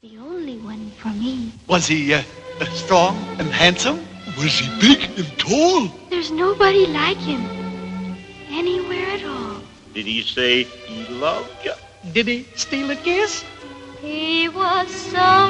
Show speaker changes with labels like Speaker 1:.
Speaker 1: The only one for me.
Speaker 2: Was he strong and handsome?
Speaker 3: Was he big and tall?
Speaker 1: There's nobody like him. Anywhere at all.
Speaker 4: Did he say he loved you?
Speaker 5: Did he steal a kiss?
Speaker 1: He was so